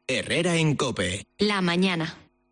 Herrera en COPE. La mañana.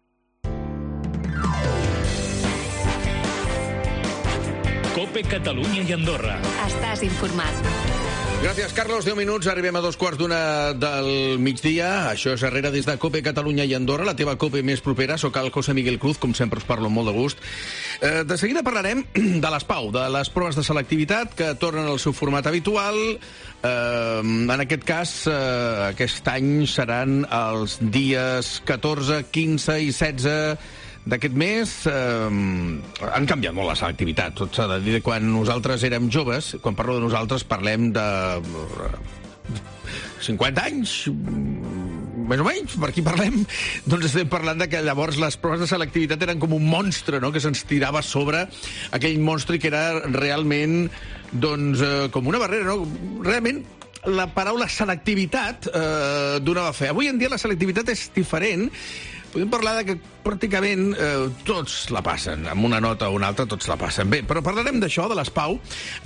COPE Catalunya i Andorra. Estàs informat. Gràcies, Carlos. 10 minuts, arribem a 2:15 del migdia. Això és Herrera des de COPE Catalunya i Andorra, la teva COPE més propera. Soc el José Miguel Cruz, com sempre us parlo amb molt de gust. De seguida parlarem de les PAU, de les proves de selectivitat que tornen al seu format habitual. En aquest cas, aquest any seran els dies 14, 15 i 16 d'aquest mes. Han canviat molt la selectivitat, tot s'ha de dir. Quan nosaltres érem joves, quan parlo de nosaltres, parlem de 50 anys, més o menys, per aquí parlem. Doncs estem parlant de que llavors les proves de selectivitat eren com un monstre, no?, que se'ns tirava a sobre, aquell monstre que era realment, doncs, com una barrera, no? Realment, la paraula selectivitat donava fe. Avui en dia la selectivitat és diferent. Podem parlar de que pràcticament tots la passen, amb una nota o una altra tots la passen. Bé, però parlarem d'això, de les PAU,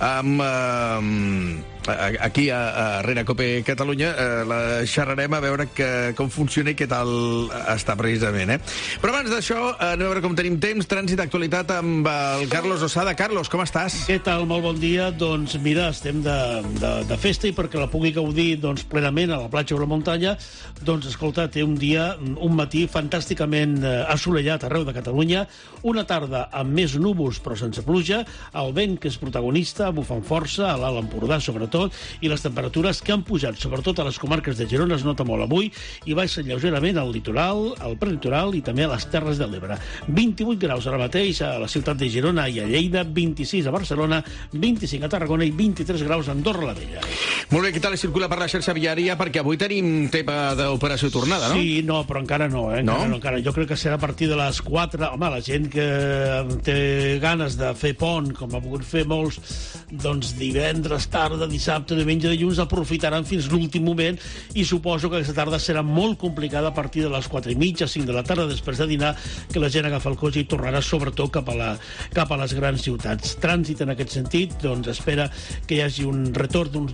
aquí a Herrera COPE Catalunya. La xerrarem a veure com funciona i què tal està precisament, Però abans d'això, anem a veure com tenim temps. Trànsit d'actualitat amb el Carlos Osada. Carlos, com estàs? Què tal? Molt bon dia. Doncs mira, estem de festa i perquè la pugui gaudir plenament a la platja o la muntanya, doncs escolta, té un matí fantàsticament assolellat arreu de Catalunya, una tarda amb més núvols però sense pluja, el vent que és protagonista, bufant força, a l'Alt Empordà sobretot, i les temperatures que han pujat, sobretot a les comarques de Girona, es nota molt avui, i baixen lleugerament al litoral, al prelitoral i també a les Terres de l'Ebre. 28 graus ara mateix a la ciutat de Girona i a Lleida, 26 a Barcelona, 25 a Tarragona i 23 graus a Andorra la Vella. Molt bé, què tal circula per la xarxa viària? Perquè avui tenim tema d'operació tornada, no? Sí, no, però encara no, No? Encara. Jo crec que serà a partir de les 4. Home, la gent que té ganes de fer pont, com ha pogut fer molts, doncs divendres, tarda, dissabte, diumenge, dilluns, aprofitaran fins l'últim moment i suposo que aquesta tarda serà molt complicada a partir de les 4:30, 5 de la tarda, després de dinar, que la gent agafa el cotxe i tornarà sobretot cap a les grans ciutats. Trànsit en aquest sentit, doncs espera que hi hagi un retorn d'uns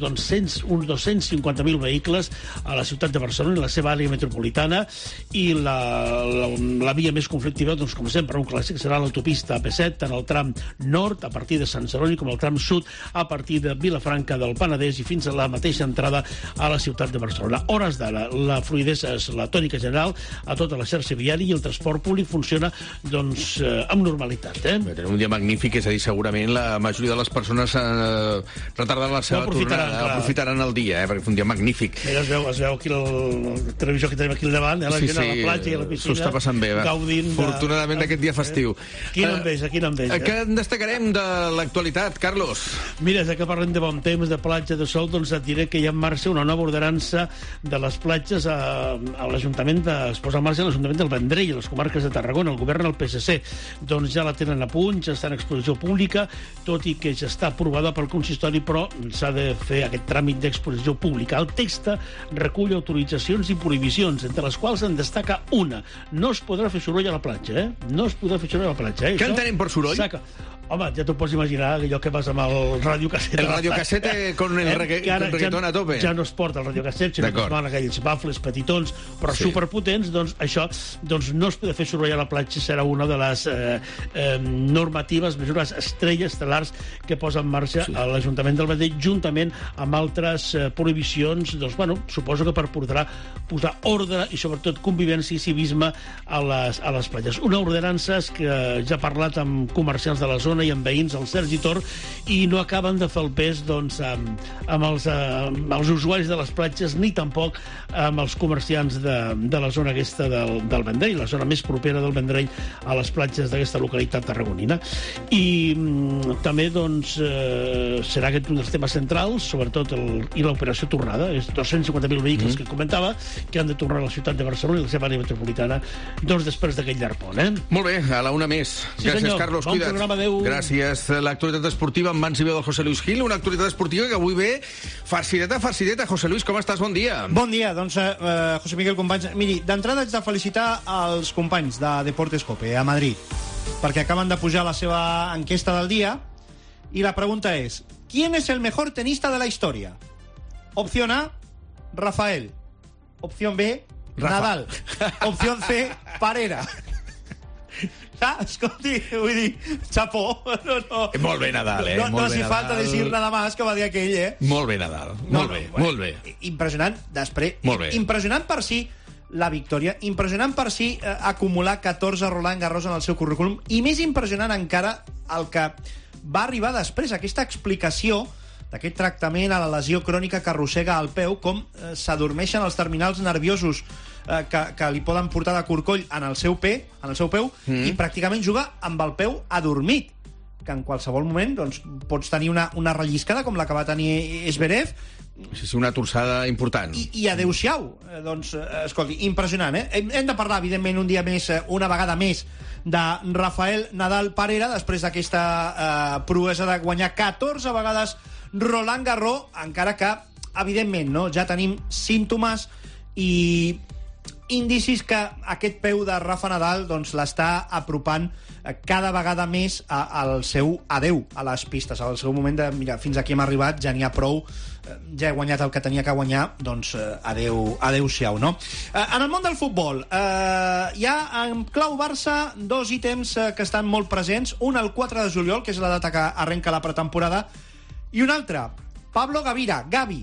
250.000 vehicles a la ciutat de Barcelona i la seva àrea metropolitana, i la via més conflictiva, doncs, com sempre, un clàssic, serà l'autopista AP7, tant el tram nord, a partir de Sant Celoni, com el tram sud, a partir de Vilafranca del Penedès i fins a la mateixa entrada a la ciutat de Barcelona. Hores d'ara, la fluïdesa és la tònica general a tota la xarxa viària i el transport públic funciona, doncs, amb normalitat, Tenim un dia magnífic, és a dir, segurament la majoria de les persones retardaran la seva tornada, aprofitaran el dia, perquè és un dia magnífic. Mira, es veu aquí la televisió que tenim aquí al davant, la gent a la platja i a la piscina, s'ho està passant bé, gaudint afortunadament d'aquest dia festiu. Quina enveja. Què en destacarem de l'actualitat, Carlos? Mira, ja que parlem de bon temps, de platja, de sol, doncs et diré que hi ha en marxa una nova ordenança de les platges a l'Ajuntament es posa en marxa a l'Ajuntament del Vendrell, a les comarques de Tarragona. El govern, el PSC, doncs ja la tenen a punt, ja està en exposició pública, tot i que ja està aprovada pel consistori, però s'ha de fer aquest tràmit d'exposició pública. El text recull autoritzacions i prohibicions, entre les quals en destaca una: no es podrà fer soroll a la platja, No es podrà fer soroll a la platja, Què entenem per soroll? Home, ja t'ho pots imaginar, allò que vas amb el radiocasset. El radiocasset con el reggaeton a tope. Ja no es porta el radiocasset, sinó que es van aquells bafles petitons, però superpotents, doncs això, doncs no es podrà fer soroll a la platja, serà una de les normatives, mesures estrelles estel·lars que posa en marxa l'Ajuntament del Vendrell, juntament amb altres prohibicions, doncs, bueno, suposo que per posar ordre i sobretot convivència i civisme a les platges. Una ordenança que ja ha parlat amb comerciants de la zona i amb veïns, el Sergi Tor, i no acaben de fer el pes, doncs, amb els usuaris de les platges, ni tampoc amb els comerciants de la zona aquesta del Vendrell, la zona més propera del Vendrell a les platges d'aquesta localitat tarragonina. I també, doncs, serà aquest un dels temes centrals, sobretot i l'operació tornada, és 250.000 vehicles que comentava, que han de tornar a la ciutat de Barcelona i la seva àrea metropolitana, doncs, després d'aquell llarg pont, Molt bé, a la una més. Sí, Gràcies, senyor. Carlos, Bon cuida't. programa, adéu. Gràcies. L'actualitat esportiva en mans i veu del José Luis Gil, una actualitat esportiva que avui ve farcideta. José Luis, com estàs? Bon dia. Bon dia, doncs, José Miguel, companys. Miri, d'entrada haig de felicitar els companys de Deportes Cope a Madrid, perquè acaben de pujar la seva enquesta del dia, i la pregunta és: ¿quién es el mejor tenista de la historia? Opción A, Rafael. Opción B, Nadal. Opció C, Parera. Escolti, vull dir, chapó. No. Molt bé, Nadal, No hace falta decir nada más, que va dir aquell, Molt bé, Nadal. Molt bé. Impressionant. Després, molt bé. Impressionant per si la victòria, impressionant per si acumular 14 Roland Garros en el seu currículum, i més impressionant encara el que va arribar després, aquesta explicació d'aquest tractament a la lesió crònica que arrossega al peu, com s'adormeixen els terminals nerviosos que li poden portar de corcoll en el seu peu, i pràcticament juga amb el peu adormit, que en qualsevol moment doncs, pots tenir una relliscada com la que va tenir Zverev. Sí, una torçada important. I adeu-siau. Doncs, escolti, impressionant, Hem de parlar, evidentment, un dia més, una vegada més, de Rafael Nadal Parera, després d'aquesta proesa de guanyar 14 vegades Roland Garros, encara que, evidentment, no, ja tenim símptomes i indicis que aquest peu de Rafa Nadal doncs, l'està apropant cada vegada més al seu adeu a les pistes, al seu moment de, mira, fins aquí hem arribat, ja n'hi ha prou, ja he guanyat el que tenia que guanyar, doncs adeu-siau, no? En el món del futbol, hi ha en clau Barça 2 ítems que estan molt presents, un el 4 de juliol, que és la data que arrenca la pretemporada, i un altre, Pablo Gavira, Gavi,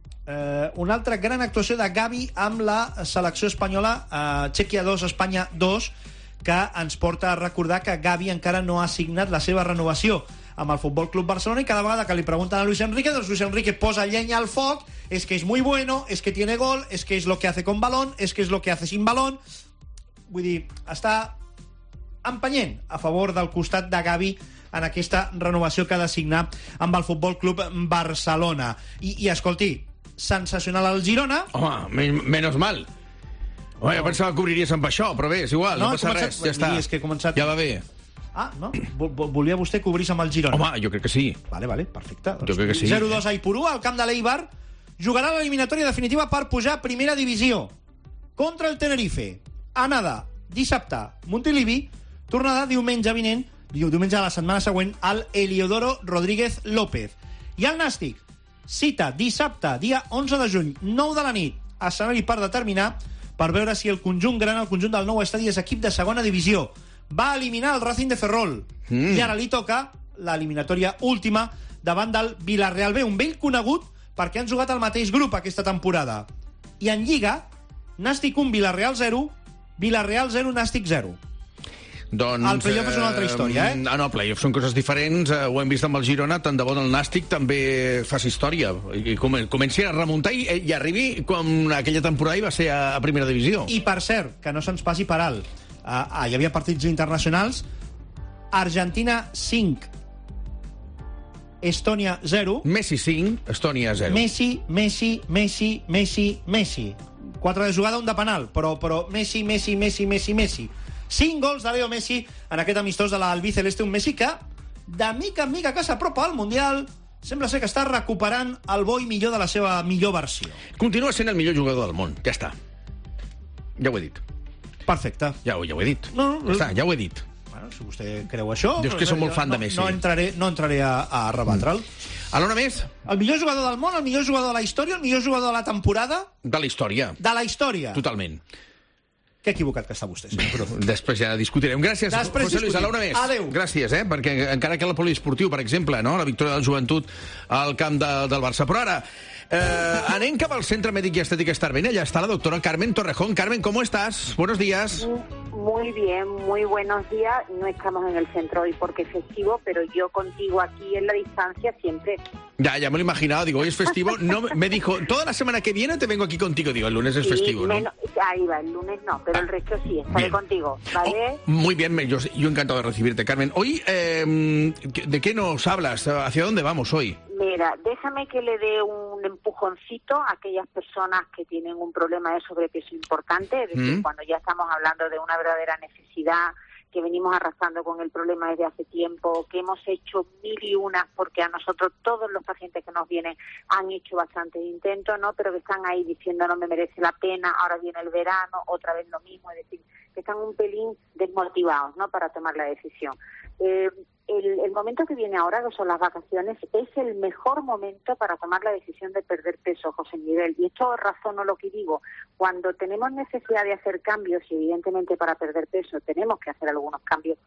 una altra gran actuació de Gavi amb la selecció espanyola, Txèquia 2, Espanya 2, que ens porta a recordar que Gavi encara no ha signat la seva renovació amb el Futbol Club Barcelona, i cada vegada que li pregunten a Luis Enrique, doncs Luis Enrique posa llenya al foc, es que es muy bueno, es que tiene gol, es que es lo que hace con balón, es que es lo que hace sin balón. Vull dir, està empenyent a favor del costat de Gavi en aquesta renovació que ha de signar amb el Futbol Club Barcelona. I escolti, sensacional el Girona. Home, menos mal. Home, jo pensava que obriries amb això, però bé, és igual, no passa res, ja està. És que he començat... Ja va bé. No? Volia vostè que obrís amb el Girona? Home, jo crec que sí. Vale, perfecte. Jo crec que sí. 0-2 a Ipurú, al camp de l'Eibar. Jugarà l'eliminatòria definitiva per pujar a primera divisió. Contra el Tenerife. Anada, dissabte, Montilivi. Tornada diumenge vinent, diumenge de la setmana següent, al Heliodoro Rodríguez López. I el Nàstic, cita dissabte, dia 11 de juny, 9 de la nit, escenari per determinar, per veure si el conjunt gran, el conjunt del nou estadi, és equip de segona divisió. Va eliminar el Racing de Ferrol. I ara li toca l'eliminatòria última davant del Villarreal B, un vell conegut perquè han jugat al mateix grup aquesta temporada. I en Lliga, Nàstic 1, Villarreal 0, Villarreal 0, Nàstic 0. Doncs, el playoff és una altra història, no, el playoff són coses diferents, ho hem vist amb el Girona, tant de bo el Nàstic també faci història, i comenci a remuntar i arribi com aquella temporada i va ser a primera divisió. I per cert, que no se'ns passi per alt, hi havia partits internacionals, Argentina 5, Estònia 0. Messi 5, Estònia 0. Messi. 4 de jugada, un de penal, però Messi. 5 gols de Leo Messi en aquest amistós de l'Albiceleste, un Messi que, de mica en mica que s'apropa al Mundial, sembla ser que està recuperant el bo i millor de la seva millor versió. Continua sent el millor jugador del món, ja està. Ja ho he dit. Perfecte. Ja ho he dit. Ja ho he dit. Bueno, si vostè creu això... Jo és que soc molt fan de Messi. No entraré a rebatre'l. Alhora més? El millor jugador del món, el millor jugador de la història, el millor jugador de la temporada... De la història. De la història. Totalment. Que equivocat que està vostè. Però després ja discutirem. Gràcies, José Luis. A l'una més. Adéu. Gràcies, perquè encara que el poliesportiu, per exemple, no? La victòria del Joventut al camp del Barça. Però ara, anem cap al Centre Mèdic i Estètic Estarben. Allà està la doctora Carmen Torrejón. Carmen, ¿cómo estás? Buenos días. Muy bien, muy buenos días. No estamos en el centro hoy porque es festivo, pero yo contigo aquí en la distancia siempre. Ya me lo he imaginado. Digo, hoy es festivo. No, me dijo, toda la semana que viene te vengo aquí contigo. Digo, el lunes es festivo, ¿no? Ahí va, el lunes no, pero el resto sí, estaré contigo, ¿vale? Muy bien, yo encantado de recibirte, Carmen. Hoy, ¿de qué nos hablas? ¿Hacia dónde vamos hoy? Mira, déjame que le dé un empujoncito a aquellas personas que tienen un problema de sobrepeso importante, es decir, cuando ya estamos hablando de una verdadera necesidad, que venimos arrastrando con el problema desde hace tiempo, que hemos hecho 1001, porque a nosotros todos los pacientes que nos vienen han hecho bastantes intentos, ¿no? Pero que están ahí diciendo no me merece la pena, ahora viene el verano, otra vez lo mismo, es decir, que están un pelín desmotivados, ¿no?, para tomar la decisión. El momento que viene ahora, que son las vacaciones, es el mejor momento para tomar la decisión de perder peso, José Miguel. Y esto razono lo que digo. Cuando tenemos necesidad de hacer cambios, y evidentemente para perder peso tenemos que hacer algunos cambios,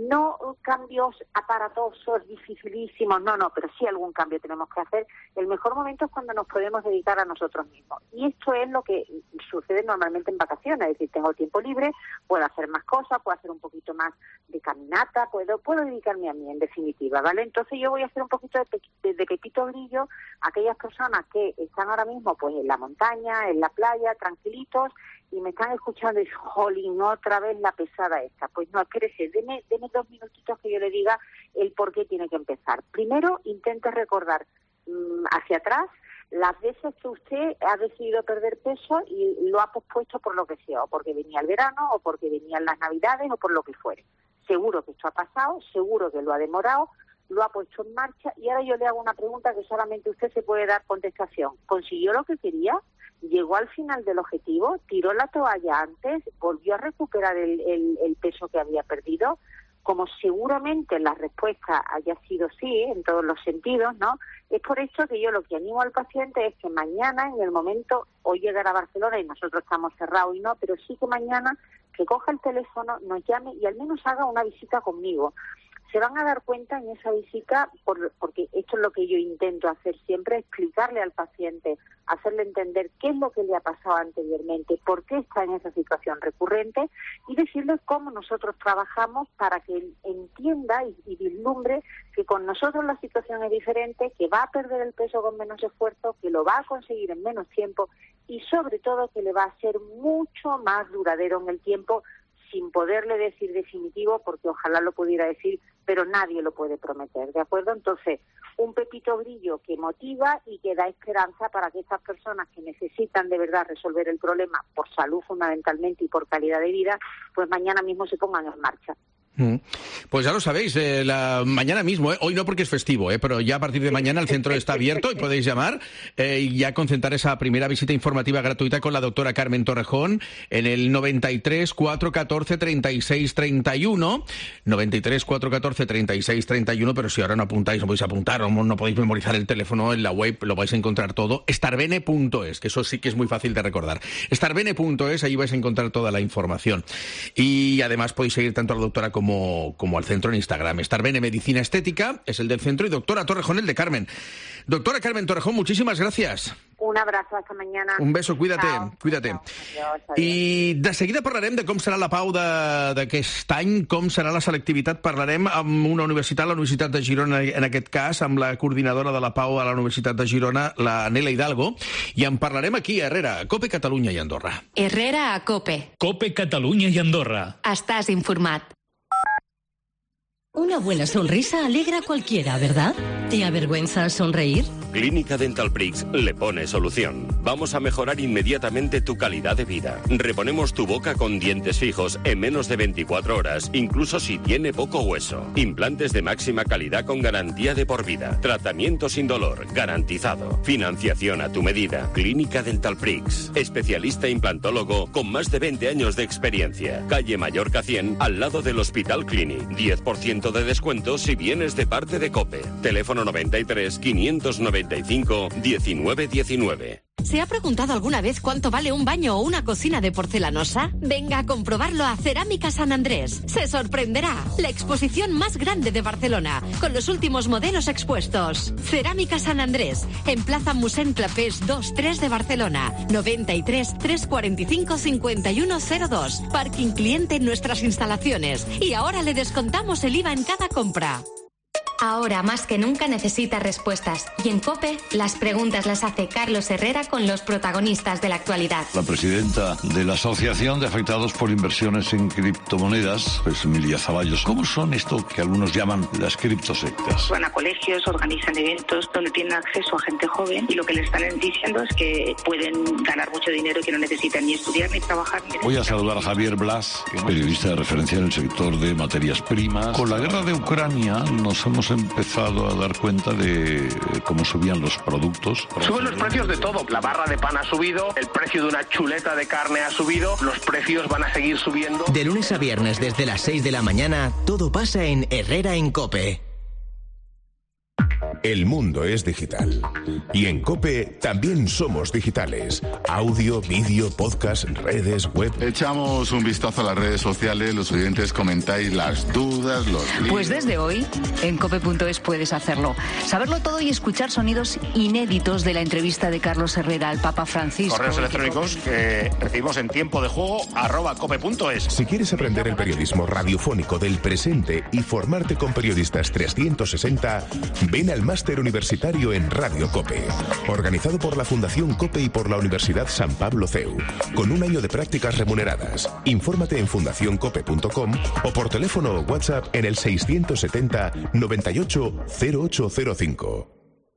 no cambios aparatosos, dificilísimos, no, pero sí algún cambio tenemos que hacer. El mejor momento es cuando nos podemos dedicar a nosotros mismos. Y esto es lo que sucede normalmente en vacaciones, es decir, tengo tiempo libre, puedo hacer más cosas, puedo hacer un poquito más de caminata, puedo dedicarme a mí, en definitiva, ¿vale? Entonces yo voy a hacer un poquito de Pepito Grillo a aquellas personas que están ahora mismo pues en la montaña, en la playa, tranquilitos, y me están escuchando y dicen, jolín, otra vez la pesada esta. Pues no, espérese, deme 2 minutitos que yo le diga el por qué tiene que empezar. Primero, intente recordar hacia atrás las veces que usted ha decidido perder peso y lo ha pospuesto por lo que sea, o porque venía el verano, o porque venían las Navidades, o por lo que fuere. Seguro que esto ha pasado, seguro que lo ha demorado, lo ha puesto en marcha, y ahora yo le hago una pregunta que solamente usted se puede dar contestación. ¿Consiguió lo que quería? ¿Llegó al final del objetivo? ¿Tiró la toalla antes? ¿Volvió a recuperar el peso que había perdido? Como seguramente la respuesta haya sido sí, en todos los sentidos, ¿no? Es por esto que yo lo que animo al paciente es que mañana, en el momento, hoy llegará a Barcelona y nosotros estamos cerrados y no, pero sí que mañana que coja el teléfono, nos llame y al menos haga una visita conmigo. Se van a dar cuenta en esa visita, porque esto es lo que yo intento hacer siempre, explicarle al paciente, hacerle entender qué es lo que le ha pasado anteriormente, por qué está en esa situación recurrente, y decirle cómo nosotros trabajamos para que él entienda y vislumbre que con nosotros la situación es diferente, que va a perder el peso con menos esfuerzo, que lo va a conseguir en menos tiempo y sobre todo que le va a ser mucho más duradero en el tiempo, sin poderle decir definitivo, porque ojalá lo pudiera decir, pero nadie lo puede prometer, ¿de acuerdo? Entonces, un Pepito Grillo que motiva y que da esperanza para que estas personas que necesitan de verdad resolver el problema por salud fundamentalmente y por calidad de vida, pues mañana mismo se pongan en marcha. Pues ya lo sabéis, mañana mismo, hoy no porque es festivo, pero ya a partir de mañana el centro está abierto y podéis llamar y ya concentrar esa primera visita informativa gratuita con la doctora Carmen Torrejón en el 93 414 36 31, 93 414 36 31, pero si ahora no apuntáis, no podéis apuntar, no podéis memorizar el teléfono, en la web lo vais a encontrar todo, starbene.es, que eso sí que es muy fácil de recordar. Starbene.es, ahí vais a encontrar toda la información. Y además podéis seguir tanto a la doctora como al centro en Instagram. Starbene Medicina Estética es el del centro y doctora Torrejón el de Carmen. Doctora Carmen Torrejón, muchísimas gracias. Un abrazo, hasta mañana. Un beso, cuídate, cuídate. Adiós. I de seguida parlarem de com serà la pau d'aquest any, com serà la selectivitat. Parlarem amb una universitat, la Universitat de Girona, en aquest cas, amb la coordinadora de la pau a la Universitat de Girona, la Nela Hidalgo, i en parlarem aquí, a Herrera, a COPE Catalunya i Andorra. Herrera a COPE. COPE Catalunya i Andorra. Estàs informat. Una buena sonrisa alegra a cualquiera, ¿verdad? ¿Te avergüenza sonreír? Clínica Dental Prix le pone solución. Vamos a mejorar inmediatamente tu calidad de vida. Reponemos tu boca con dientes fijos en menos de 24 horas, incluso si tiene poco hueso. Implantes de máxima calidad con garantía de por vida. Tratamiento sin dolor, garantizado. Financiación a tu medida. Clínica Dental Prix. Especialista implantólogo con más de 20 años de experiencia. Calle Mallorca 100, al lado del Hospital Clínic. 10% de descuento si vienes de parte de COPE. Teléfono 93 595 1919. ¿Se ha preguntado alguna vez cuánto vale un baño o una cocina de porcelanosa? Venga a comprobarlo a Cerámica San Andrés. Se sorprenderá. La exposición más grande de Barcelona, con los últimos modelos expuestos. Cerámica San Andrés, en Plaza Mossèn Clapés 2-3 de Barcelona. 93 345 5102. Parking cliente en nuestras instalaciones. Y ahora le descontamos el IVA en cada compra. Ahora más que nunca necesita respuestas. Y en COPE, las preguntas las hace Carlos Herrera con los protagonistas de la actualidad. La presidenta de la Asociación de Afectados por Inversiones en Criptomonedas, pues Emilia Zaballos. ¿Cómo son esto que algunos llaman las criptosectas? Van a colegios, organizan eventos donde tienen acceso a gente joven y lo que les están diciendo es que pueden ganar mucho dinero y que no necesitan ni estudiar ni trabajar. Voy a saludar a Javier Blas, que es periodista de referencia en el sector de materias primas. Con la guerra de Ucrania nos hemos hemos empezado a dar cuenta de cómo subían los productos. Suben los precios de todo. La barra de pan ha subido, el precio de una chuleta de carne ha subido, los precios van a seguir subiendo. De lunes a viernes desde las 6 de la mañana, todo pasa en Herrera en COPE. El mundo es digital. Y en COPE también somos digitales. Audio, vídeo, podcast, redes, web. Echamos un vistazo a las redes sociales, los oyentes comentáis las dudas, los líos. Pues desde hoy, en cope.es puedes hacerlo. Saberlo todo y escuchar sonidos inéditos de la entrevista de Carlos Herrera al Papa Francisco. Correos electrónicos que recibimos en tiempo de juego @cope.es. Si quieres aprender el periodismo radiofónico del presente y formarte con periodistas 360, ven al Máster Universitario en Radio COPE, organizado por la Fundación COPE y por la Universidad San Pablo CEU, con un año de prácticas remuneradas. Infórmate en fundacioncope.com o por teléfono o WhatsApp en el 670 98 0805.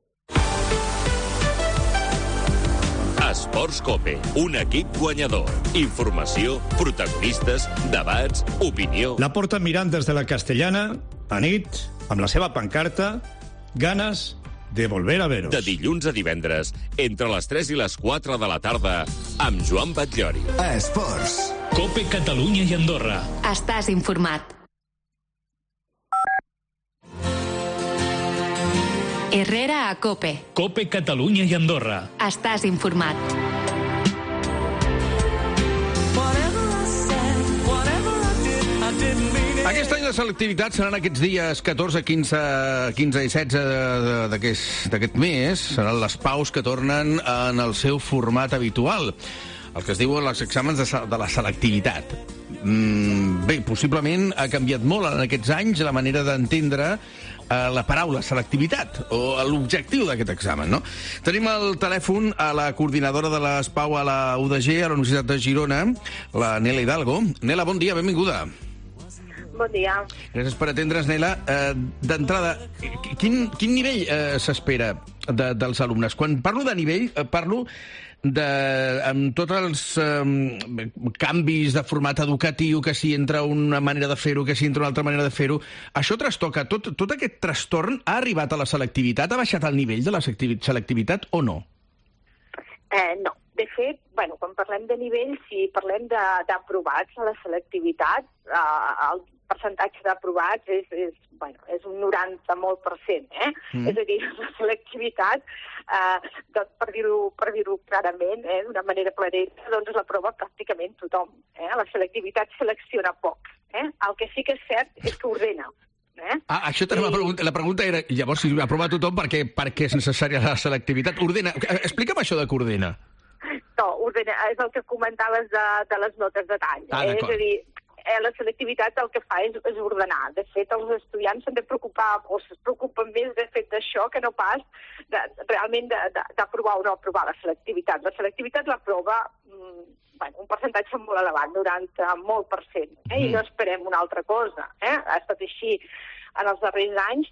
Esports COPE, un equip guanyador. Informació, protagonistes, debats, opinió. La porten mirant des de la Castellana, a nit, amb la seva pancarta, ganes de volver a veros. De dilluns a divendres, entre les 3 i les 4 de la tarda, amb Joan Batllori. Esports. COPE Catalunya i Andorra. Estàs informat. Herrera a COPE. COPE Catalunya i Andorra. Estàs informat. Aquest any la selectivitat seran aquests dies 14, 15 i 16 d'aquest mes. Seran les paus que tornen en el seu format habitual, el que es diuen els exàmens de la selectivitat. Bé, possiblement ha canviat molt en aquests anys la manera d'entendre la paraula selectivitat o l'objectiu d'aquest examen, no? Tenim al telèfon a la coordinadora de l'ESPAU a la UDG, a la Universitat de Girona, la Nela Hidalgo. Nela, bon dia, benvinguda. Bon dia. Gràcies per atendre's, Nela. D'entrada, quin nivell s'espera dels alumnes? Quan parlo de nivell, parlo amb tots els canvis de format educatiu, que si entra una manera de fer-ho, que si entra una altra manera de fer-ho. Això trastoca. Tot aquest trastorn ha arribat a la selectivitat? Ha baixat el nivell de la selectivitat o no? No. De fet, quan parlem de nivell, si parlem d'aprovats a la selectivitat, el percentatge d'aprovats és un 90 molt %, És a dir, la selectivitat, per dir-ho clarament, d'una manera planera, doncs l'aprova pràcticament tothom. La selectivitat selecciona poc. El que sí que és cert és que ordena. Això la pregunta era, llavors, si aprova tothom, per què és necessària la selectivitat? Ordena. Explica'm això de que ordena. No, ordena, és el que comentaves de les notes de tall. És a dir, la selectivitat el que fa és ordenar. De fet, els estudiants s'han de preocupar, o es preocupen més de fet d'això que no pas realment d'aprovar o no aprovar la selectivitat. La selectivitat l'aprova un percentatge molt elevat, 90 molt %, i no esperem una altra cosa. Ha estat així en els darrers anys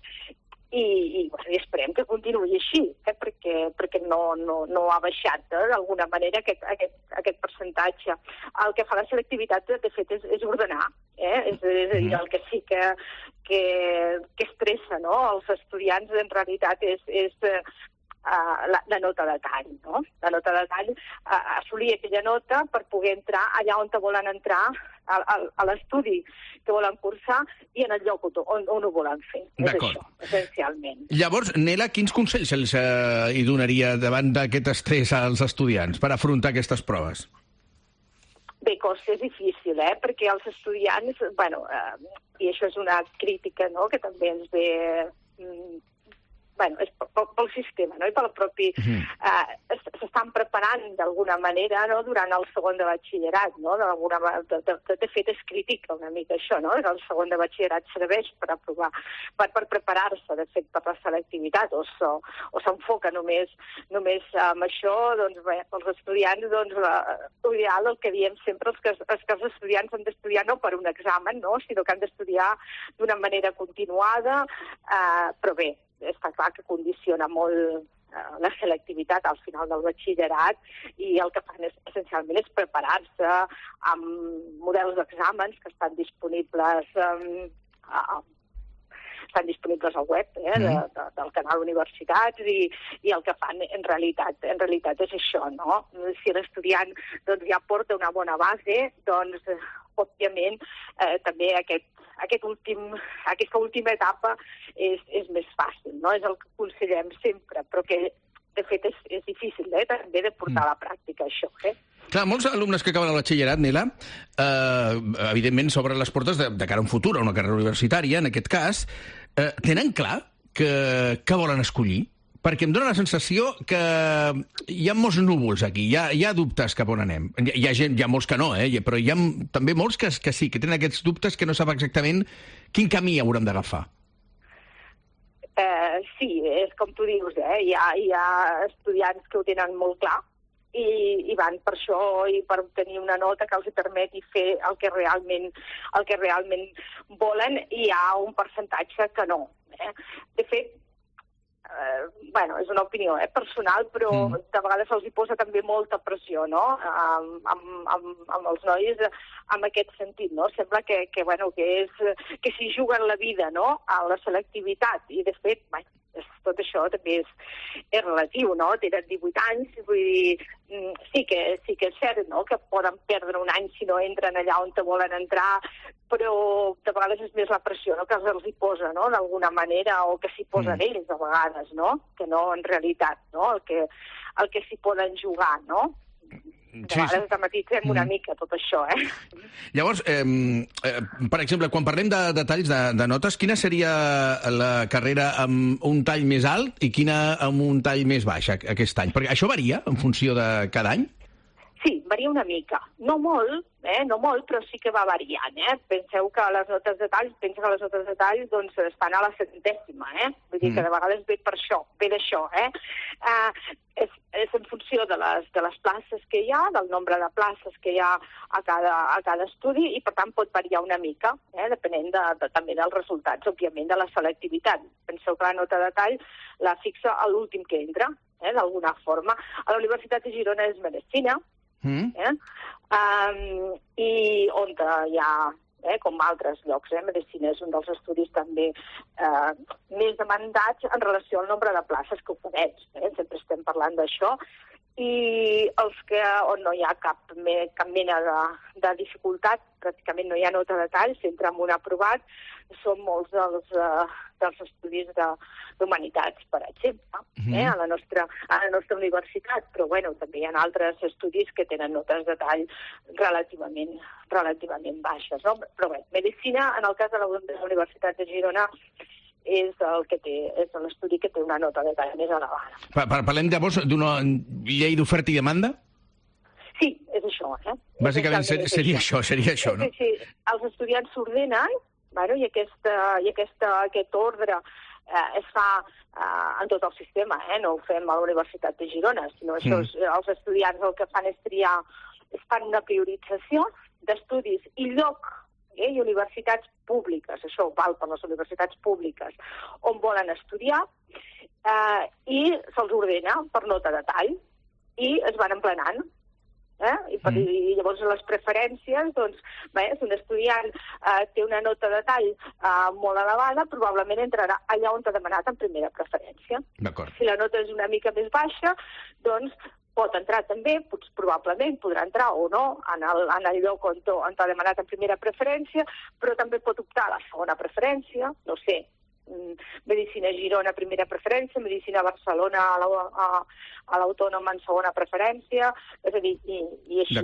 i esperem que continuï així, perquè no ha baixat d'alguna manera aquest percentatge. El que fa la selectivitat, de fet, és ordenar. És a dir, el que sí que estressa els estudiants, en realitat, és la nota de tall, no? La nota de tall, assolir aquella nota per poder entrar allà on volen entrar, a l'estudi que volen cursar i en el lloc on ho volen fer. És això, essencialment. Llavors, Nela, quins consells se'ls hi donaria davant d'aquest estrès als estudiants per afrontar aquestes proves? Bé, és difícil, perquè els estudiants, i això és una crítica, no?, que també ens ve... és pel sistema, no?, i pel propi... S'estan preparant d'alguna manera, no?, durant el segon de batxillerat, no?, de fet és crítica una mica això, no?, que el segon de batxillerat serveix per aprovar, per preparar-se, de fet, per la selectivitat, o s'enfoca només amb això, doncs bé, els estudiants, doncs l'ideal, el que diem sempre, és que els estudiants han d'estudiar no per un examen, no?, sinó que han d'estudiar d'una manera continuada, però bé, està clar que condiciona molt la selectivitat al final del batxillerat i el que fan essencialment és preparar-se amb models d'exàmens que estan disponibles estan disponibles al web del canal Universitats, i el que fan en realitat és això, no? Si l'estudiant doncs, ja porta una bona base, doncs, òbviament, també aquesta última etapa és més fàcil, no? És el que aconsellem sempre, però que, de fet, és difícil també de portar a la pràctica això, Clar, molts alumnes que acaben el batxillerat, Nela, evidentment s'obren les portes de cara a un futur, a una carrera universitària, en aquest cas, tenen clar què volen escollir? Perquè em dóna la sensació que hi ha molts núvols aquí, hi ha dubtes cap on anem. Hi ha molts que no, però hi ha també molts que sí, que tenen aquests dubtes que no saben exactament quin camí haurem d'agafar. Sí, és com tu dius, hi ha estudiants que ho tenen molt clar i van per això i per obtenir una nota que els permeti fer el que realment volen, i hi ha un percentatge que no. De fet, és una opinió personal, però de vegades se'ls hi posa també molta pressió, no?, amb els nois en aquest sentit, no? Sembla que s'hi juguen la vida, no?, a la selectivitat, i de fet, tot això també és relatiu, no? Tenen 18 anys, vull dir, sí que és cert, no?, que poden perdre un any si no entren allà on volen entrar, però de vegades és més la pressió, no?, que els hi posa, no?, d'alguna manera, o que s'hi posen ells, de vegades, no?, que no en realitat, no?, el que s'hi poden jugar, no? De vegades dramatitzem una mica tot això, Llavors, per exemple, quan parlem de detalls de notes, quina seria la carrera amb un tall més alt i quina amb un tall més baix aquest any? Perquè això varia en funció de cada any? Sí, varia una mica. No molt, però sí que va variant, Penseu que les notes de tall, doncs, estan a la centèsima, Vull dir que de vegades ve d'això, És en funció de les places que hi ha, del nombre de places que hi ha a cada estudi, i per tant pot variar una mica, depenent també dels resultats, òbviament, de la selectivitat. Penseu que la nota de tall la fixa a l'últim que entra, d'alguna forma. A la Universitat de Girona és Medicina, i on hi ha, com altres llocs, Medicina és un dels estudis també més demandats en relació al nombre de places que ofereix, sempre estem parlant d'això, i els on no hi ha cap mena de dificultat, pràcticament no hi ha nota de tall, s'entra amb un aprovat, són molts dels estudis d'humanitats, per exemple, a la nostra universitat, però també hi ha altres estudis que tenen notes de tall relativament baixes, no? Però Medicina, en el cas de la Universitat de Girona, és l'estudi que té una nota de tall més elevada. Parlem llavors d'una llei d'oferta i demanda? Sí, és això, Bàsicament seria això, no? Sí, els estudiants s'ordenen, i aquest ordre es fa en tot el sistema, no ho fem a la Universitat de Girona, sinó els estudiants el que fan és triar, es fan una priorització d'estudis i lloc i universitats públiques, això val per les universitats públiques, on volen estudiar, i se'ls ordena per nota de tall, i es van emplenant. I llavors les preferències, doncs, si un estudiant té una nota de tall molt elevada, probablement entrarà allà on t'ha demanat en primera preferència. Si la nota és una mica més baixa, doncs pot entrar també, probablement podrà entrar o no en el lloc on t'ha demanat en primera preferència, però també pot optar a la segona preferència, no sé, Medicina Girona primera preferència, Medicina Barcelona a l'Autònoma en segona preferència, és a dir, i així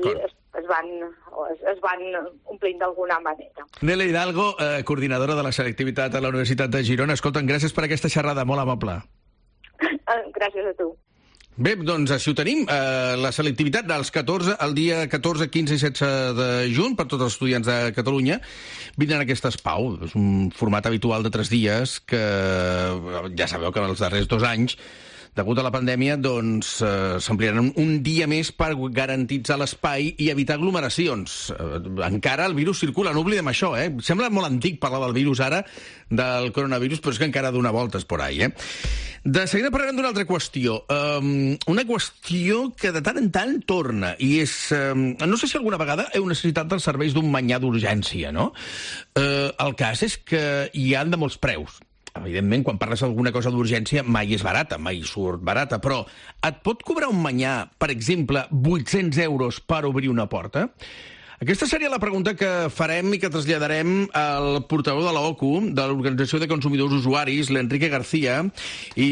es van omplint d'alguna manera. Nela Hidalgo, coordinadora de la selectivitat a la Universitat de Girona. Escolta'm, gràcies per aquesta xerrada, molt amable. Gràcies a tu. Bé, doncs així ho tenim. La selectivitat dels 14, el dia 14, 15 i 16 de juny, per tots els estudiants de Catalunya, vindran a aquest espau. És un format habitual de 3 dies que ja sabeu que els darrers 2 anys, degut a la pandèmia, doncs s'ampliaran un dia més per garantitzar l'espai i evitar aglomeracions. Encara el virus circula, no oblidem això, Sembla molt antic parlar del virus ara, del coronavirus, però és que encara dona voltes por ahí, De seguida parlarem d'una altra qüestió. Una qüestió que de tant en tant torna, i és... no sé si alguna vegada heu necessitat dels serveis d'un manyà d'urgència, no? El cas és que hi han de molts preus. evidentment, quan parles d'alguna cosa d'urgència, mai és barata, mai surt barata, però et pot cobrar un manyà, per exemple, 800 euros per obrir una porta? Aquesta seria la pregunta que farem i que traslladarem al portaveu de l'OCU, de l'Organització de Consumidors Usuaris, l'Enrique García, i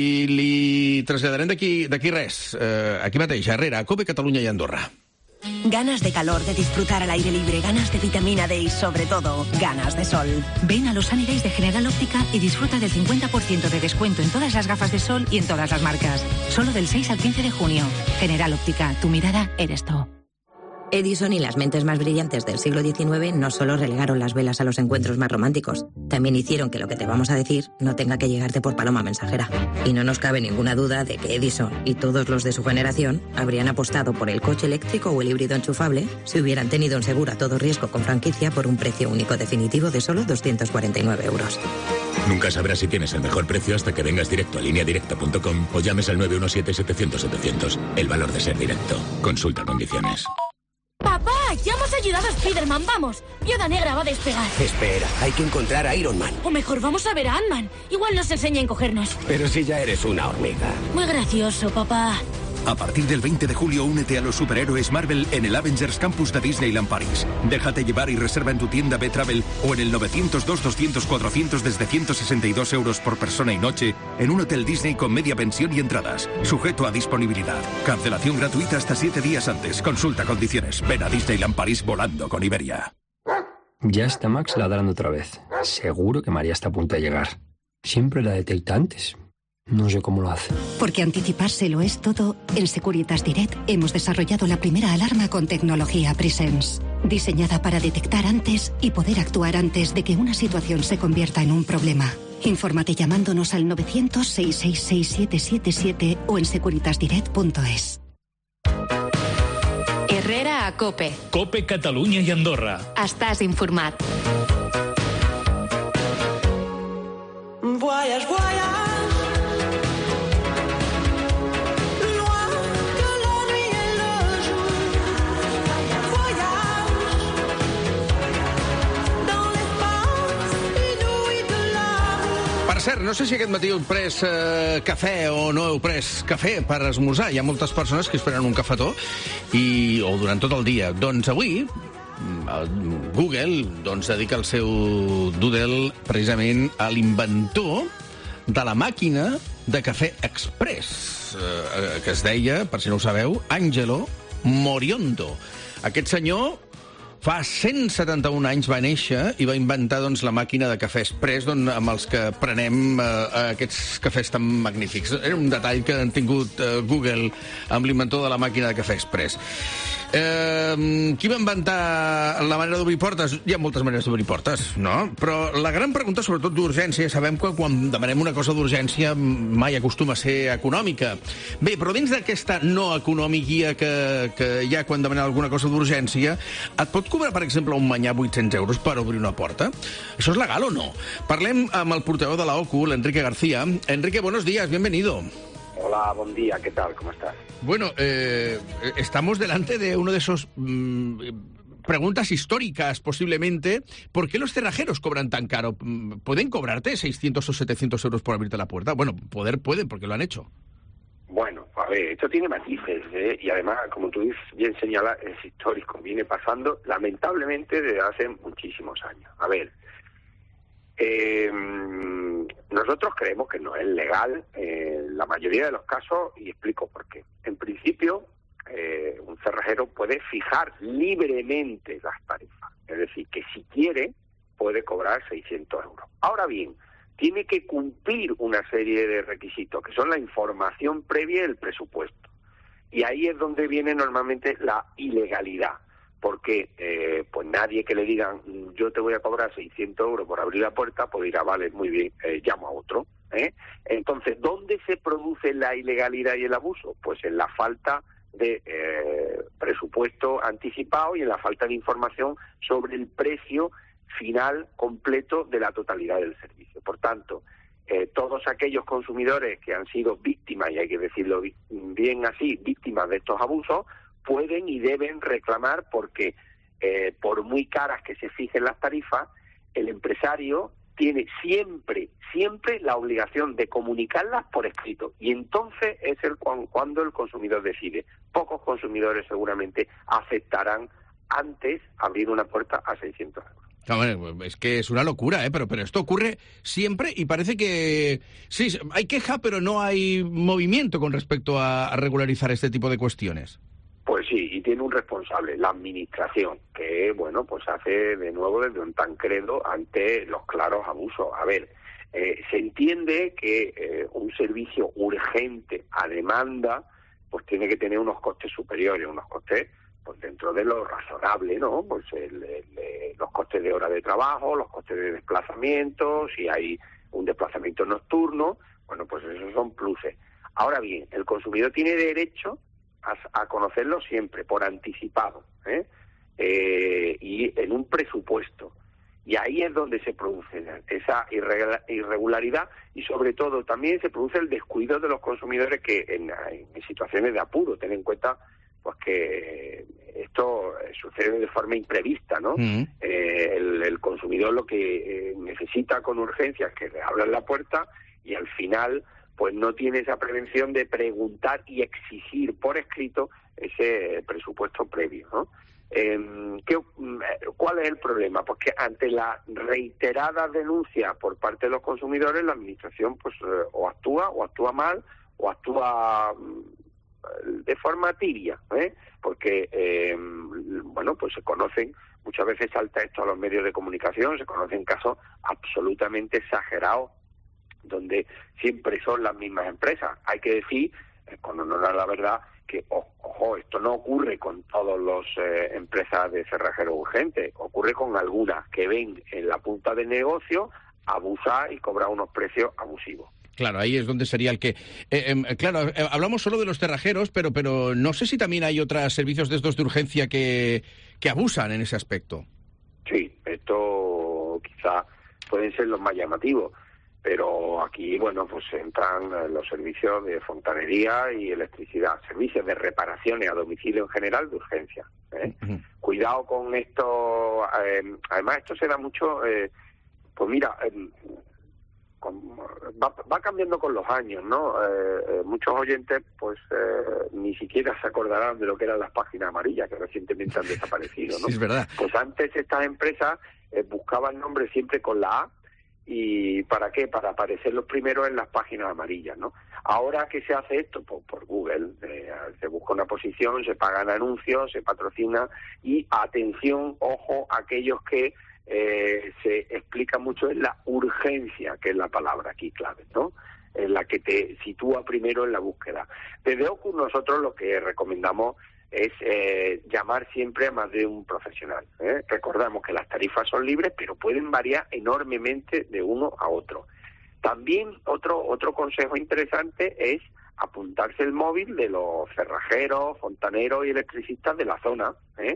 li traslladarem d'aquí res, aquí mateix, a Herrera, a COPE, Catalunya i Andorra. Ganas de calor, de disfrutar al aire libre, ganas de vitamina D y, sobre todo, ganas de sol. Ven a los Sunny Days de General Óptica y disfruta del 50% de descuento en todas las gafas de sol y en todas las marcas. Solo del 6 al 15 de junio. General Óptica, tu mirada eres tú. Edison y las mentes más brillantes del siglo XIX no solo relegaron las velas a los encuentros más románticos, también hicieron que lo que te vamos a decir no tenga que llegarte por paloma mensajera. Y no nos cabe ninguna duda de que Edison y todos los de su generación habrían apostado por el coche eléctrico o el híbrido enchufable si hubieran tenido un seguro a todo riesgo con franquicia por un precio único definitivo de solo 249 euros. Nunca sabrás si tienes el mejor precio hasta que vengas directo a lineadirecta.com o llames al 917-700-700. El valor de ser directo. Consulta condiciones. ¡Papá! ¡Ya hemos ayudado a Spider-Man! ¡Vamos! Viuda Negra va a despegar. Espera, hay que encontrar a Iron Man. O mejor, vamos a ver a Ant-Man. Igual nos enseña a encogernos. Pero si ya eres una hormiga. Muy gracioso, papá. A partir del 20 de julio, únete a los superhéroes Marvel en el Avengers Campus de Disneyland París. Déjate llevar y reserva en tu tienda B-Travel o en el 902-200-400 desde 162 euros por persona y noche en un hotel Disney con media pensión y entradas. Sujeto a disponibilidad. Cancelación gratuita hasta 7 días antes. Consulta condiciones. Ven a Disneyland París volando con Iberia. Ya está Max ladrando otra vez. Seguro que María está a punto de llegar. Siempre la detecta antes. No sé cómo lo hace. Porque anticiparse lo es todo, en Securitas Direct hemos desarrollado la primera alarma con tecnología Presence, diseñada para detectar antes y poder actuar antes de que una situación se convierta en un problema. Infórmate llamándonos al 900-666-777 o en securitasdirect.es. Herrera a COPE. COPE Catalunya i Andorra. Estàs informat. Voyage, voyage. Per cert, no sé si aquest matí heu pres cafè o no heu pres cafè per esmorzar. Hi ha moltes persones que esperen un cafetó o durant tot el dia. Doncs avui Google dedica el seu doodle precisament a l'inventor de la màquina de cafè express, que es deia, per si no ho sabeu, Angelo Moriondo. Aquest senyor fa 171 anys va néixer i va inventar la màquina de cafè express amb els que prenem aquests cafès tan magnífics. Era un detall que han tingut Google amb l'inventor de la màquina de cafè express. Qui va inventar la manera d'obrir portes? Hi ha moltes maneres d'obrir portes, no? Però la gran pregunta, sobretot d'urgència, sabem que quan demanem una cosa d'urgència mai acostuma a ser econòmica. Bé, però dins d'aquesta no economia que hi ha quan demanem alguna cosa d'urgència, et pot cobrar, per exemple, un manyà 800 euros per obrir una porta? Això és legal o no? Parlem amb el portaveu de la OCU, l'Enrique García. Enrique, buenos días, bienvenido. Hola, buen día, ¿qué tal? ¿Cómo estás? Bueno, estamos delante de uno de esos preguntas históricas, posiblemente. ¿Por qué los cerrajeros cobran tan caro? ¿Pueden cobrarte 600 o 700 euros por abrirte la puerta? Bueno, pueden, porque lo han hecho. Bueno, a ver, esto tiene matices, y además, como tú bien señalas, es histórico, viene pasando, lamentablemente, desde hace muchísimos años. A ver, nosotros creemos que no es legal en la mayoría de los casos, y explico por qué. En principio, un cerrajero puede fijar libremente las tarifas, es decir, que si quiere puede cobrar 600 euros. Ahora bien, tiene que cumplir una serie de requisitos, que son la información previa y el presupuesto. Y ahí es donde viene normalmente la ilegalidad, porque pues nadie que le digan yo te voy a cobrar 600 euros por abrir la puerta, pues dirá, vale, muy bien, llamo a otro. Entonces, ¿dónde se produce la ilegalidad y el abuso? Pues en la falta de presupuesto anticipado y en la falta de información sobre el precio final completo de la totalidad del servicio. Por tanto, todos aquellos consumidores que han sido víctimas, y hay que decirlo bien así, víctimas de estos abusos, pueden y deben reclamar porque por muy caras que se fijen las tarifas, el empresario tiene siempre la obligación de comunicarlas por escrito, y entonces es cuando el consumidor decide. Pocos consumidores seguramente aceptarán antes abrir una puerta a 600 euros. Claro, es que es una locura, pero esto ocurre siempre y parece que sí, hay queja, pero no hay movimiento con respecto a regularizar este tipo de cuestiones. Pues sí, y tiene un responsable, la administración, que, bueno, pues hace de nuevo desde un Tancredo ante los claros abusos. A ver, se entiende que un servicio urgente a demanda, pues tiene que tener unos costes superiores, unos costes pues dentro de lo razonable, ¿no? Pues los costes de hora de trabajo, los costes de desplazamiento, si hay un desplazamiento nocturno, bueno, pues esos son pluses. Ahora bien, el consumidor tiene derecho a conocerlo siempre, por anticipado, y en un presupuesto. Y ahí es donde se produce esa irregularidad, y sobre todo también se produce el descuido de los consumidores que en situaciones de apuro. Ten en cuenta pues que esto sucede de forma imprevista, ¿no? El consumidor lo que necesita con urgencia es que le abran la puerta, y al final pues no tiene esa prevención de preguntar y exigir por escrito ese presupuesto previo, ¿no? ¿Cuál es el problema? Pues que ante la reiterada denuncia por parte de los consumidores, la administración pues o actúa mal, o actúa de forma tibia, porque bueno, pues se conocen, muchas veces salta esto a los medios de comunicación, se conocen casos absolutamente exagerados donde siempre son las mismas empresas. Hay que decir, con honor a la verdad, que, ojo, esto no ocurre con todas las empresas de cerrajeros urgentes, ocurre con algunas que ven en la punta del negocio abusar y cobrar unos precios abusivos. Claro, ahí es donde sería el que... hablamos solo de los cerrajeros, pero no sé si también hay otros servicios de estos de urgencia que abusan en ese aspecto. Sí, esto quizá pueden ser los más llamativos, pero aquí, bueno, pues entran los servicios de fontanería y electricidad, servicios de reparaciones a domicilio en general de urgencia. Cuidado con esto, además esto se da mucho, pues mira... va cambiando con los años, ¿no? Muchos oyentes pues ni siquiera se acordarán de lo que eran las páginas amarillas, que recientemente han desaparecido, ¿no? Sí, es verdad. Pues antes estas empresas buscaban nombres siempre con la A. ¿Y para qué? Para aparecer los primeros en las páginas amarillas, ¿no? Ahora que se hace esto por Google, se busca una posición, se pagan anuncios, se patrocina, y atención, ojo, aquellos que se explica mucho en la urgencia, que es la palabra aquí clave, ¿no? En la que te sitúa primero en la búsqueda. Desde OCU nosotros lo que recomendamos es llamar siempre a más de un profesional. Recordamos que las tarifas son libres, pero pueden variar enormemente de uno a otro. También otro consejo interesante es apuntarse el móvil de los cerrajeros, fontaneros y electricistas de la zona.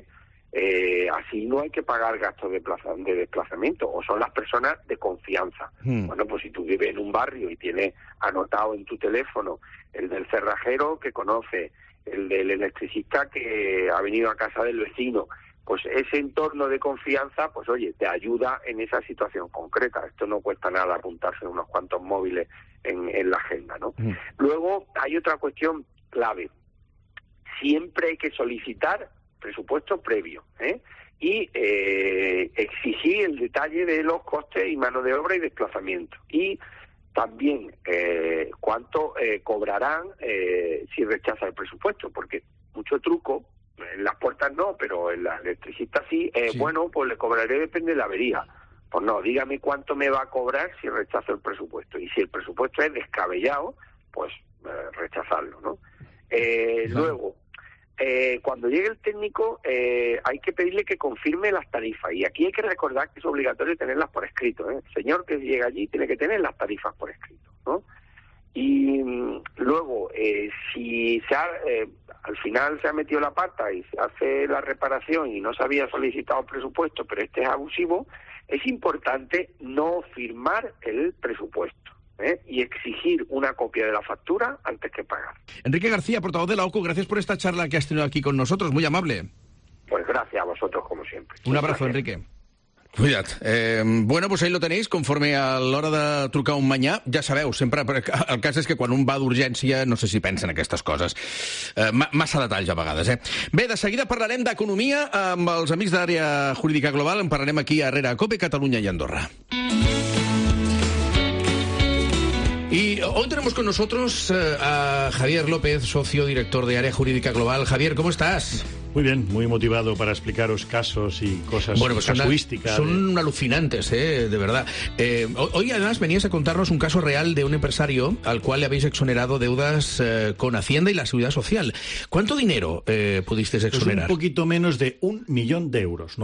Así no hay que pagar gastos de desplazamiento, o son las personas de confianza. Bueno, pues si tú vives en un barrio y tienes anotado en tu teléfono el del cerrajero que conoce, el del electricista que ha venido a casa del vecino, pues ese entorno de confianza, pues oye, te ayuda en esa situación concreta. Esto no cuesta nada apuntarse en unos cuantos móviles en la agenda, ¿no? Luego hay otra cuestión clave. Siempre hay que solicitar presupuesto previo, y exigir el detalle de los costes y mano de obra y desplazamiento. Y también cuánto cobrarán si rechaza el presupuesto, porque mucho truco, en las puertas no, pero en la electricista sí. Bueno, pues le cobraré, depende de la avería. Pues no, dígame cuánto me va a cobrar si rechazo el presupuesto. Y si el presupuesto es descabellado, pues rechazarlo, ¿no? Luego, cuando llegue el técnico hay que pedirle que confirme las tarifas, y aquí hay que recordar que es obligatorio tenerlas por escrito, El señor que llega allí tiene que tener las tarifas por escrito, ¿no? Y luego, si al final se ha metido la pata y se hace la reparación y no se había solicitado presupuesto, pero este es abusivo, es importante no firmar el presupuesto, y exigir una copia de la factura antes que pagar. Enrique García, portavoz de la OCU, gracias por esta charla que has tenido aquí con nosotros, muy amable. Pues gracias a vosotros, como siempre. Un abrazo, gracias. Enrique. Cuida't. Bueno, pues ahí lo tenéis, conforme a l'hora de trucar un manyà, ja sabeu, sempre, el cas és que quan un va d'urgència, no sé si pensa en aquestes coses. Massa detalls a vegades, Bé, de seguida parlarem d'economia amb els amics d'Àrea Jurídica Global, en parlarem aquí a Herrera Cope, Catalunya i Andorra. Y hoy tenemos con nosotros a Javier López, socio director de Área Jurídica Global. Javier, ¿cómo estás? Muy bien, muy motivado para explicaros casos y cosas casuísticas. Son alucinantes, de verdad. Hoy además venías a contarnos un caso real de un empresario al cual le habéis exonerado deudas con Hacienda y la Seguridad Social. ¿Cuánto dinero pudisteis exonerar? Pues un poquito menos de 1 millón de euros,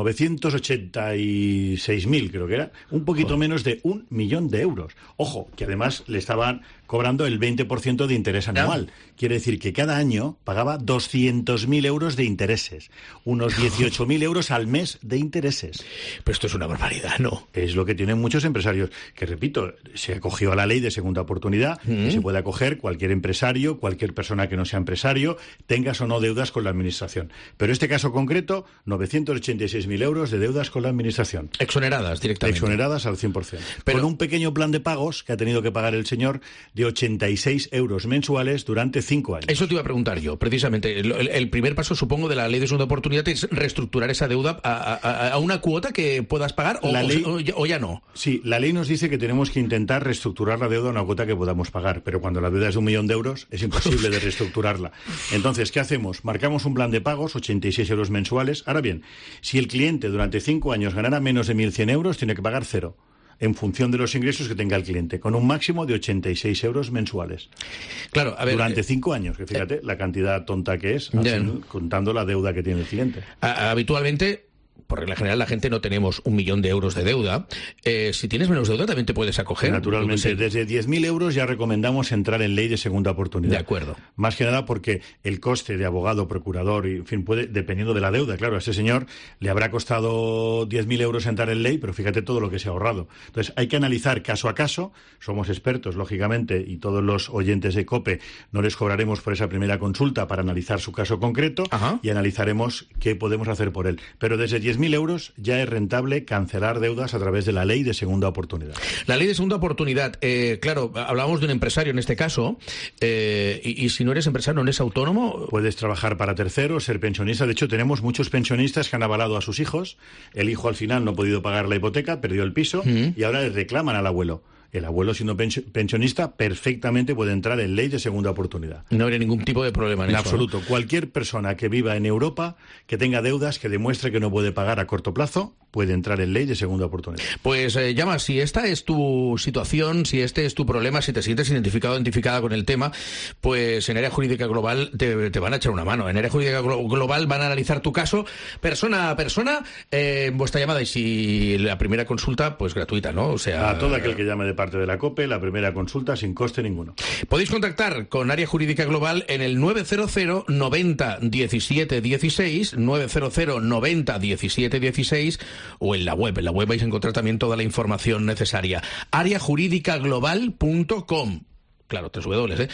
986.000 creo que era, un poquito menos de 1 millón de euros. Ojo, que además le estaban cobrando el 20% de interés anual. Quiere decir que cada año pagaba 200.000 euros de intereses, unos 18.000 euros al mes de intereses. Pero esto es una barbaridad, ¿no? Es lo que tienen muchos empresarios, que repito, se acogió a la ley de segunda oportunidad, y se puede acoger cualquier empresario, cualquier persona que no sea empresario, tengas o no deudas con la administración. Pero este caso concreto, 986.000 euros de deudas con la administración. Exoneradas directamente. Exoneradas al 100%. Pero con un pequeño plan de pagos que ha tenido que pagar el señor de 86 euros mensuales durante 5 años. Eso te iba a preguntar yo, precisamente. El primer paso, supongo, de la ley de segunda oportunidad es reestructurar esa deuda a una cuota que puedas pagar o ya no. Sí, la ley nos dice que tenemos que intentar reestructurar la deuda a una cuota que podamos pagar, pero cuando la deuda es de 1 millón de euros es imposible de reestructurarla. Entonces, ¿qué hacemos? Marcamos un plan de pagos, 86 euros mensuales. Ahora bien, si el cliente durante 5 años ganara menos de 1.100 euros, tiene que pagar 0. En función de los ingresos que tenga el cliente, con un máximo de 86 euros mensuales. Claro, a ver, durante 5 años, que fíjate la cantidad tonta que es, contando la deuda que tiene el cliente. Habitualmente, por regla general, la gente no tenemos 1 millón de euros de deuda. Si tienes menos deuda, también te puedes acoger. Naturalmente, desde 10.000 euros ya recomendamos entrar en ley de segunda oportunidad. De acuerdo. Más que nada porque el coste de abogado, procurador, y, en fin, puede, dependiendo de la deuda. Claro, a ese señor le habrá costado 10.000 euros entrar en ley, pero fíjate todo lo que se ha ahorrado. Entonces, hay que analizar caso a caso. Somos expertos, lógicamente, y todos los oyentes de COPE no les cobraremos por esa primera consulta para analizar su caso concreto. Y analizaremos qué podemos hacer por él. Pero desde 10.000 euros ya es rentable cancelar deudas a través de la ley de segunda oportunidad. La ley de segunda oportunidad, claro, hablábamos de un empresario en este caso, y si no eres empresario, no eres autónomo. Puedes trabajar para terceros, ser pensionista. De hecho, tenemos muchos pensionistas que han avalado a sus hijos. El hijo al final no ha podido pagar la hipoteca, perdió el piso, y ahora le reclaman al abuelo. El abuelo, siendo pensionista, perfectamente puede entrar en ley de segunda oportunidad. No habría ningún tipo de problema en eso. En absoluto. ¿No? Cualquier persona que viva en Europa, que tenga deudas, que demuestre que no puede pagar a corto plazo, puede entrar en ley de segunda oportunidad. Pues llama, si esta es tu situación, si este es tu problema, si te sientes identificado o identificada con el tema, pues en Área Jurídica Global te van a echar una mano. En Área Jurídica Global van a analizar tu caso persona a persona, vuestra llamada, y si la primera consulta, pues gratuita, ¿no? O sea, a todo aquel que llame de parte de la COPE, la primera consulta sin coste ninguno. Podéis contactar con Área Jurídica Global en el 900 90 17 16, 900 90 17 16, o en la web. En la web vais a encontrar también toda la información necesaria. areajuridicaglobal.com. Claro, 3 W,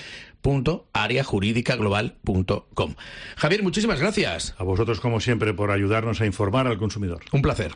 .areajuridicaglobal.com. Javier, muchísimas gracias. A vosotros, como siempre, por ayudarnos a informar al consumidor. Un placer.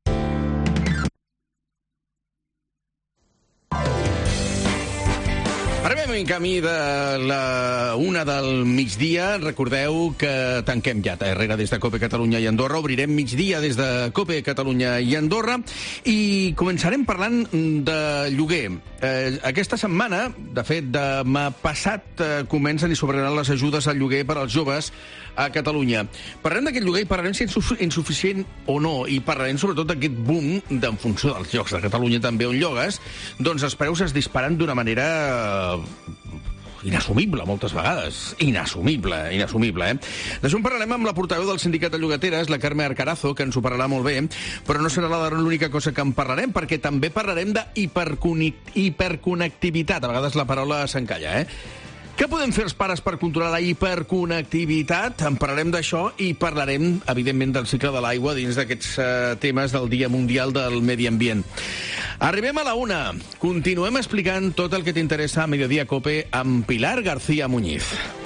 Arribem en camí de la 1 del migdia. Recordeu que tanquem ja Herrera des de COPE Catalunya i Andorra. Obrirem migdia des de COPE Catalunya i Andorra i començarem parlant de lloguer. Aquesta setmana, de fet, demà passat, comencen i s'obriran les ajudes al lloguer per als joves a Catalunya. Parlarem d'aquest lloguer i parlarem si és insuficient o no, i parlarem sobretot d'aquest boom en funció dels llocs de Catalunya també on llogues, doncs els preus es disparen d'una manera inassumible, moltes vegades. Inassumible, eh? D'això en parlarem amb la portaveu del Sindicat de Llogateres, la Carme Arcarazo, que ens ho parlarà molt bé, però no serà l'única cosa que en parlarem, perquè també parlarem d'hiperconnectivitat. A vegades la paraula s'encalla, Què podem fer els pares per controlar la hiperconnectivitat? En parlarem d'això i parlarem, evidentment, del cicle de l'aigua dins d'aquests temes del Dia Mundial del Medi Ambient. Arribem a la 1. Continuem explicant tot el que t'interessa a Mediodía Cope amb Pilar García Muñiz.